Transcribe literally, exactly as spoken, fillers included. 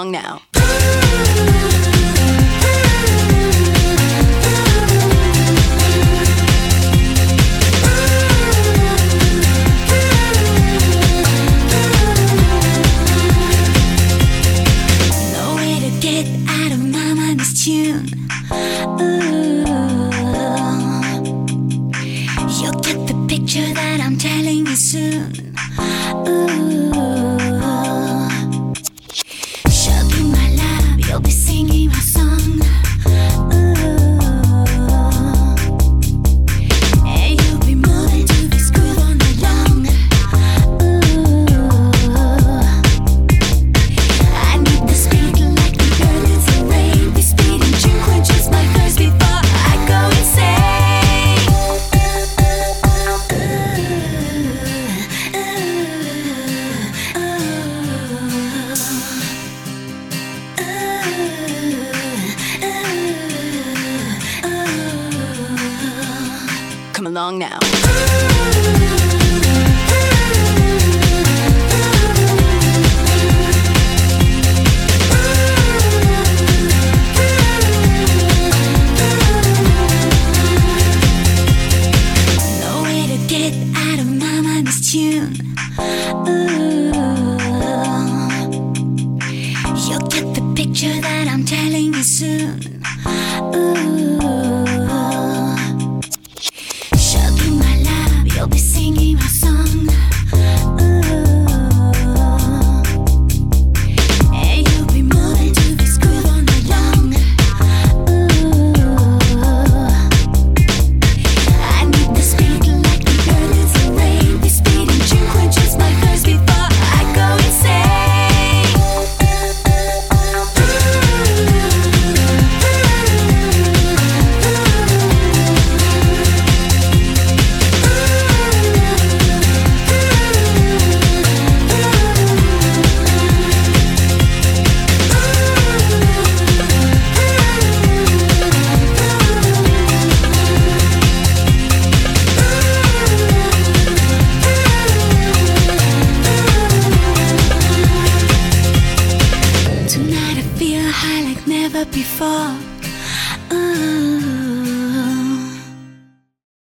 along now. No way to get out of my mind this tune. Ooh, you'll get the picture that I'm telling you soon. Ooh, show you my love, you'll be singing my song. Ooh, and you'll be moving to this groove all night long. Ooh, I need the speed like the earth is the rain. This speed and drink quenches my thirst before I go insane. Come along now. No way to get out of my mind this tune. Ooh, you'll get the picture that I'm telling you soon.